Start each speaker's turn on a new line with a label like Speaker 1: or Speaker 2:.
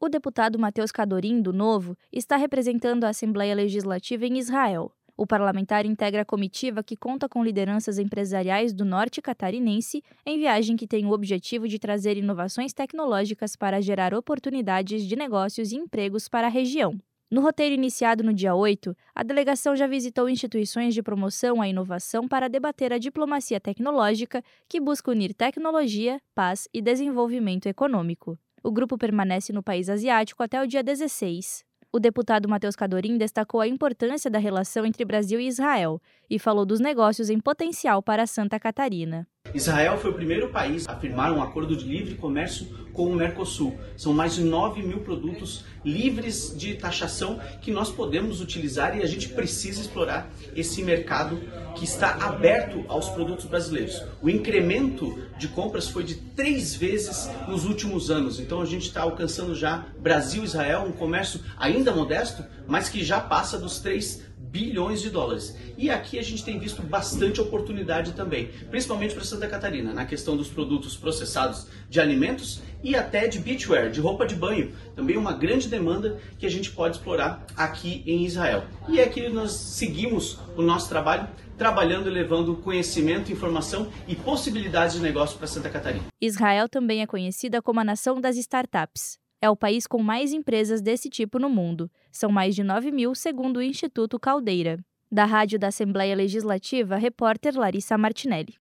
Speaker 1: O deputado Matheus Cadorim, do Novo, está representando a Assembleia Legislativa em Israel. O parlamentar integra a comitiva que conta com lideranças empresariais do norte catarinense em viagem que tem o objetivo de trazer inovações tecnológicas para gerar oportunidades de negócios e empregos para a região. No roteiro iniciado no dia 8, a delegação já visitou instituições de promoção à inovação para debater a diplomacia tecnológica que busca unir tecnologia, paz e desenvolvimento econômico. O grupo permanece no país asiático até o dia 16. O deputado Matheus Cadorim destacou a importância da relação entre Brasil e Israel e falou dos negócios em potencial para Santa Catarina.
Speaker 2: Israel foi o primeiro país a firmar um acordo de livre comércio com o Mercosul. São mais de 9 mil produtos livres de taxação que nós podemos utilizar e a gente precisa explorar esse mercado que está aberto aos produtos brasileiros. O incremento de compras foi de 3 vezes nos últimos anos. Então a gente está alcançando já Brasil e Israel, um comércio ainda modesto, mas que já passa dos 3 bilhões de dólares. E aqui a gente tem visto bastante oportunidade também, principalmente para Santa Catarina, na questão dos produtos processados de alimentos e até de beachwear, de roupa de banho. Também uma grande demanda que a gente pode explorar aqui em Israel. E aqui nós seguimos o nosso trabalho, trabalhando e levando conhecimento, informação e possibilidades de negócio para Santa Catarina.
Speaker 1: Israel também é conhecida como a nação das startups. É o país com mais empresas desse tipo no mundo. São mais de 9 mil, segundo o Instituto Caldeira. Da Rádio da Assembleia Legislativa, repórter Larissa Martinelli.